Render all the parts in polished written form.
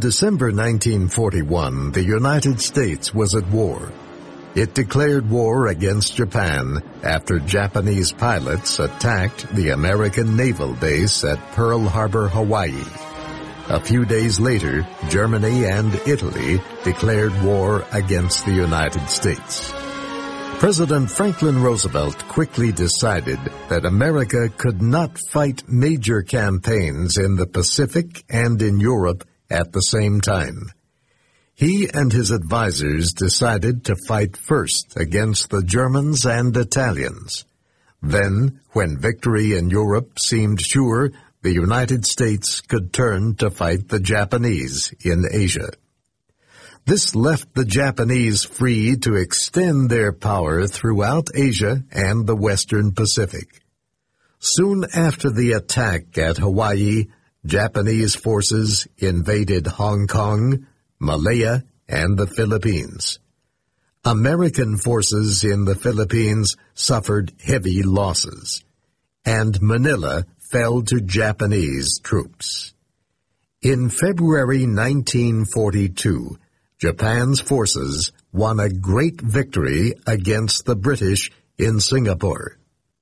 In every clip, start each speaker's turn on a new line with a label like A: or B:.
A: December 1941, the United States was at war. It declared war against Japan after Japanese pilots attacked the American naval base at Pearl Harbor, Hawaii. A few days later, Germany and Italy declared war against the United States. President Franklin Roosevelt quickly decided that America could not fight major campaigns in the Pacific and in Europe at the same time. He and his advisors decided to fight first against the Germans and Italians. Then, when victory in Europe seemed sure, the United States could turn to fight the Japanese in Asia. This left the Japanese free to extend their power throughout Asia and the Western Pacific. Soon after the attack at Hawaii, Japanese forces invaded Hong Kong, Malaya, and the Philippines. American forces in the Philippines suffered heavy losses, and Manila fell to Japanese troops. In February 1942, Japan's forces won a great victory against the British in Singapore.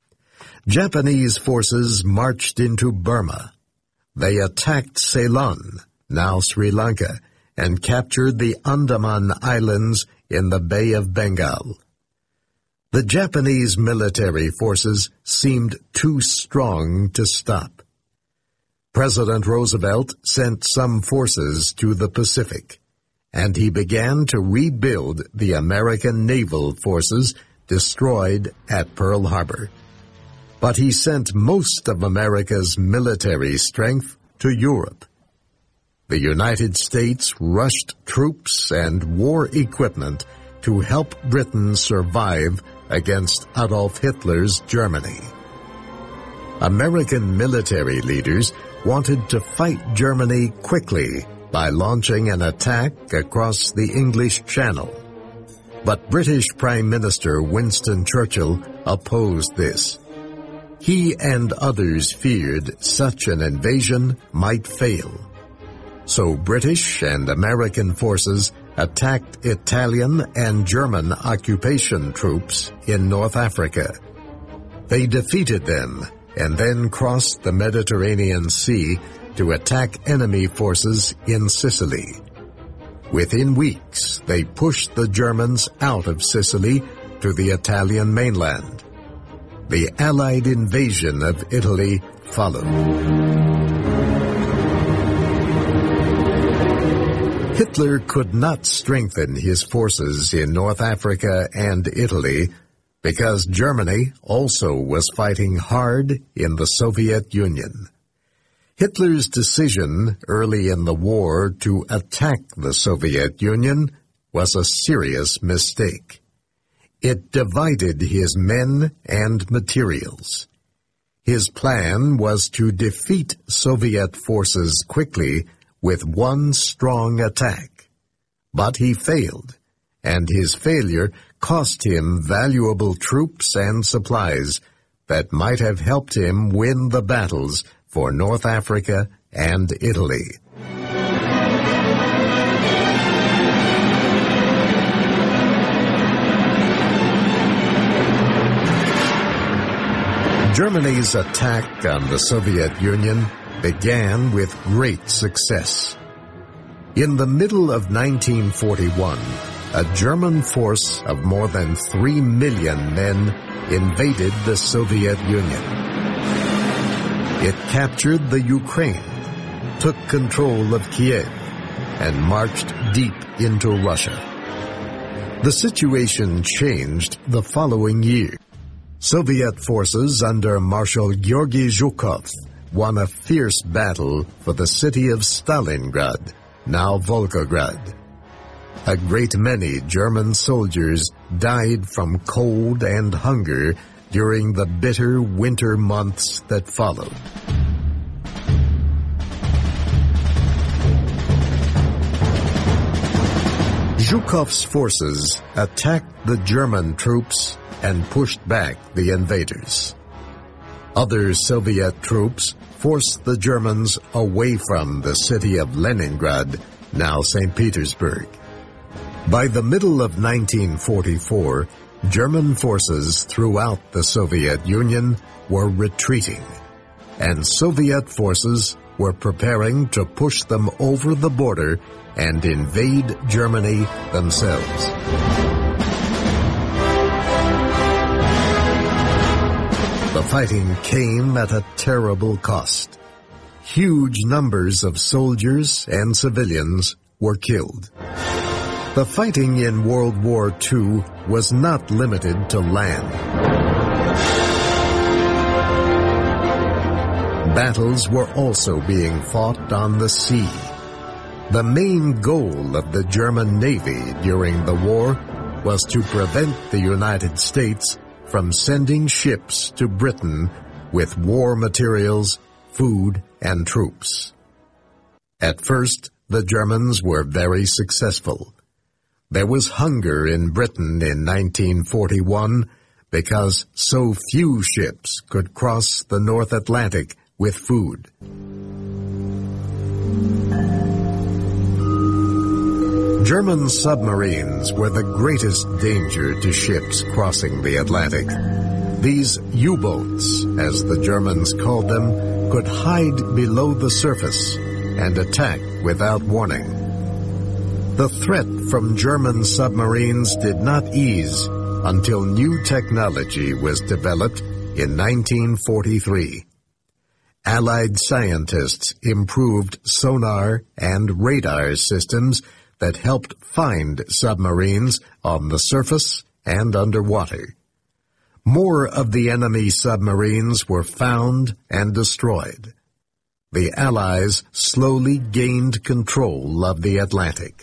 A: Japanese forces marched into Burma. They attacked Ceylon, now Sri Lanka, and captured the Andaman Islands in the Bay of Bengal. The Japanese military forces seemed too strong to stop. President Roosevelt sent some forces to the Pacific, and he began to rebuild the American naval forces destroyed at Pearl Harbor. But he sent most of America's military strength to Europe. The United States rushed troops and war equipment to help Britain survive against Adolf Hitler's Germany. American military leaders wanted to fight Germany quickly by launching an attack across the English Channel. But British Prime Minister Winston Churchill opposed this. He and others feared such an invasion might fail. So British and American forces attacked Italian and German occupation troops in North Africa. They defeated them and then crossed the Mediterranean Sea to attack enemy forces in Sicily. Within weeks, they pushed the Germans out of Sicily to the Italian mainland. The Allied invasion of Italy followed. Hitler could not strengthen his forces in North Africa and Italy because Germany also was fighting hard in the Soviet Union. Hitler's decision early in the war to attack the Soviet Union was a serious mistake. It divided his men and materials. His plan was to defeat Soviet forces quickly with one strong attack. But he failed, and his failure cost him valuable troops and supplies that might have helped him win the battles for North Africa and Italy. Germany's attack on the Soviet Union began with great success. In the middle of 1941, a German force of more than 3 million men invaded the Soviet Union. It captured the Ukraine, took control of Kiev, and marched deep into Russia. The situation changed the following year. Soviet forces under Marshal Georgy Zhukov won a fierce battle for the city of Stalingrad, now Volgograd. A great many German soldiers died from cold and hunger during the bitter winter months that followed. Zhukov's forces attacked the German troops and pushed back the invaders. Other Soviet troops forced the Germans away from the city of Leningrad now St. Petersburg. By the middle of 1944, German forces throughout the Soviet Union were retreating, and Soviet forces were preparing to push them over the border and invade Germany themselves. The fighting came at a terrible cost. Huge numbers of soldiers and civilians were killed. The fighting in World War II was not limited to land. Battles were also being fought on the sea. The main goal of the German Navy during the war was to prevent the United States from sending ships to Britain with war materials, food, and troops. At first, the Germans were very successful. There was hunger in Britain in 1941 because so few ships could cross the North Atlantic with food. German submarines were the greatest danger to ships crossing the Atlantic. These U-boats, as the Germans called them, could hide below the surface and attack without warning. The threat from German submarines did not ease until new technology was developed in 1943. Allied scientists improved sonar and radar systems that helped find submarines on the surface and underwater. More of the enemy submarines were found and destroyed. The Allies slowly gained control of the Atlantic.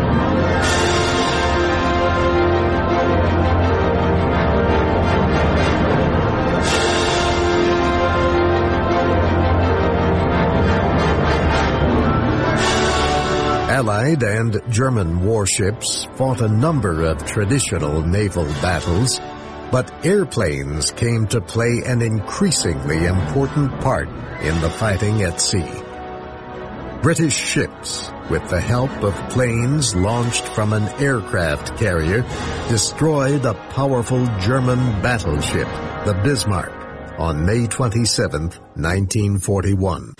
A: Allied and German warships fought a number of traditional naval battles, but airplanes came to play an increasingly important part in the fighting at sea. British ships, with the help of planes launched from an aircraft carrier, destroyed a powerful German battleship, the Bismarck, on May 27, 1941.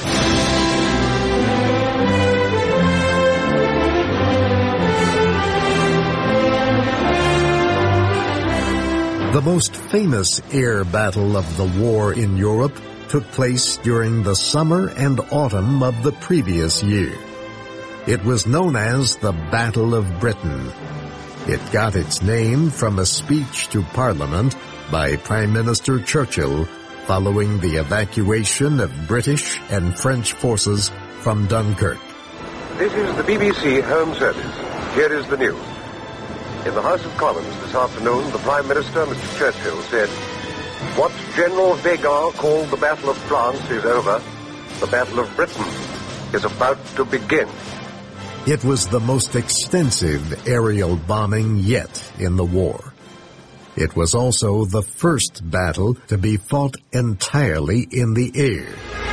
A: The most famous air battle of the war in Europe took place during the summer and autumn of the previous year. It was known as the Battle of Britain. It got its name from a speech to Parliament by Prime Minister Churchill following the evacuation of British and French forces from Dunkirk.
B: This is the BBC Home Service. Here is the news. In the House of Commons this afternoon, the Prime Minister, Mr. Churchill, said, "What General Weygand called the Battle of France is over. The Battle of Britain is about to begin."
A: It was the most extensive aerial bombing yet in the war. It was also the first battle to be fought entirely in the air.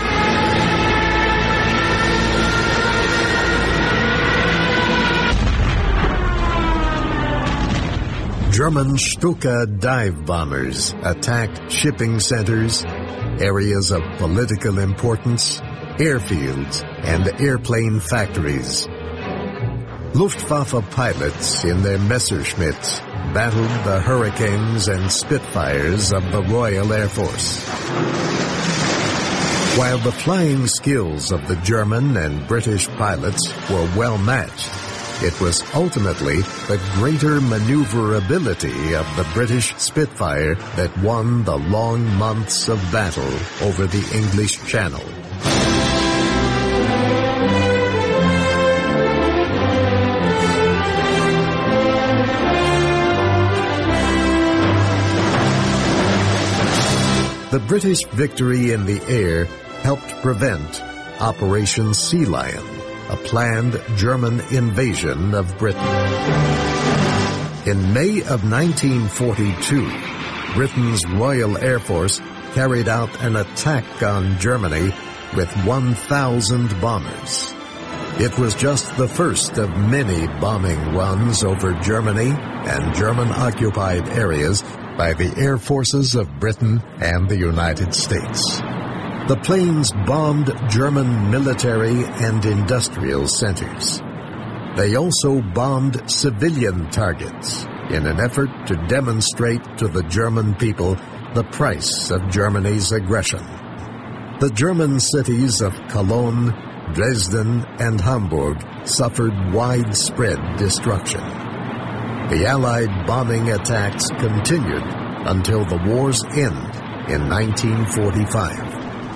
A: German Stuka dive bombers attacked shipping centers, areas of political importance, airfields, and airplane factories. Luftwaffe pilots in their Messerschmitts battled the Hurricanes and Spitfires of the Royal Air Force. While the flying skills of the German and British pilots were well matched, it was ultimately the greater maneuverability of the British Spitfire that won the long months of battle over the English Channel. The British victory in the air helped prevent Operation Sea Lion, a planned German invasion of Britain. In May of 1942, Britain's Royal Air Force carried out an attack on Germany with 1,000 bombers. It was just the first of many bombing runs over Germany and German-occupied areas by the air forces of Britain and the United States. The planes bombed German military and industrial centers. They also bombed civilian targets in an effort to demonstrate to the German people the price of Germany's aggression. The German cities of Cologne, Dresden, and Hamburg suffered widespread destruction. The Allied bombing attacks continued until the war's end in 1945.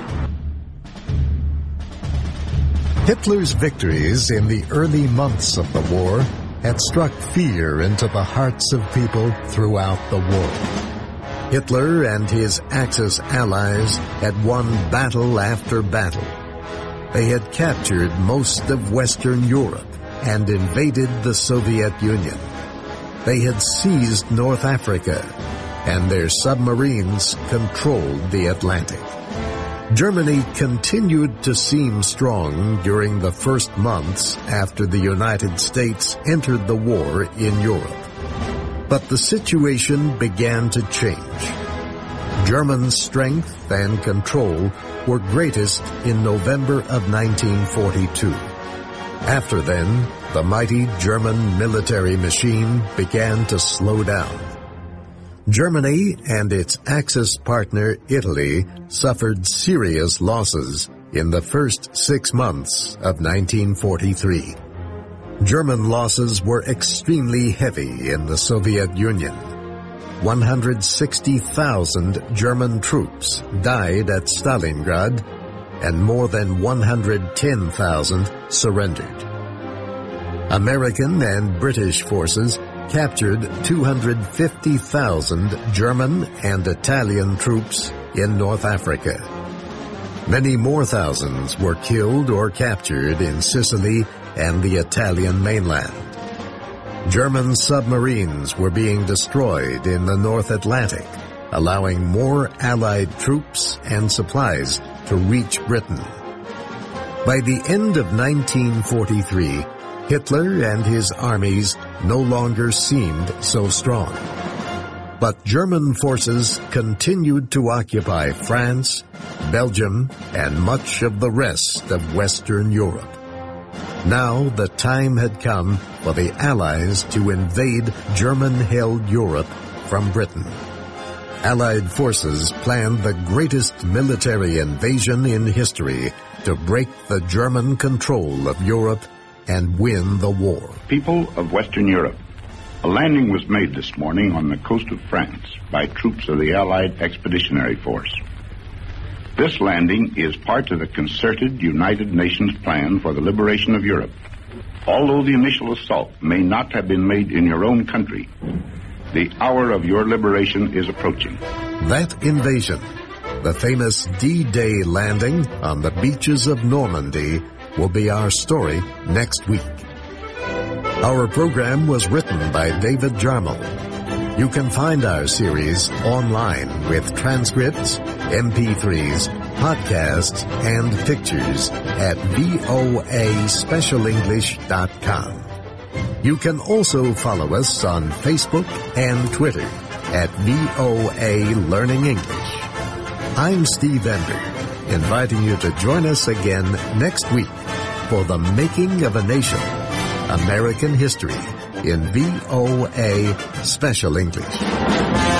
A: Hitler's victories in the early months of the war had struck fear into the hearts of people throughout the world. Hitler and his Axis allies had won battle after battle. They had captured most of Western Europe and invaded the Soviet Union. They had seized North Africa, and their submarines controlled the Atlantic. Germany continued to seem strong during the first months after the United States entered the war in Europe. But the situation began to change. German strength and control were greatest in November of 1942. After then, the mighty German military machine began to slow down. Germany and its Axis partner Italy suffered serious losses in the first 6 months of 1943. German losses were extremely heavy in the Soviet Union. 160,000 German troops died at Stalingrad, and more than 110,000 surrendered. American and British forces captured 250,000 German and Italian troops in North Africa. Many more thousands were killed or captured in Sicily and the Italian mainland. German submarines were being destroyed in the North Atlantic, allowing more Allied troops and supplies to reach Britain. By the end of 1943, Hitler and his armies no longer seemed so strong. But German forces continued to occupy France, Belgium, and much of the rest of Western Europe. Now the time had come for the Allies to invade German-held Europe from Britain. Allied forces planned the greatest military invasion in history to break the German control of Europe and win the war.
C: People of Western Europe, a landing was made this morning on the coast of France by troops of the Allied Expeditionary Force. This landing is part of the concerted United Nations plan for the liberation of Europe. Although the initial assault may not have been made in your own country, the hour of your liberation is approaching.
A: That invasion, the famous D-Day landing on the beaches of Normandy, will be our story next week. Our program was written by David Jarmel. You can find our series online with transcripts, MP3s, podcasts, and pictures at voaspecialenglish.com. You can also follow us on Facebook and Twitter at VOA Learning English. I'm Steve Ender, inviting you to join us again next week for The Making of a Nation, American History in VOA Special English.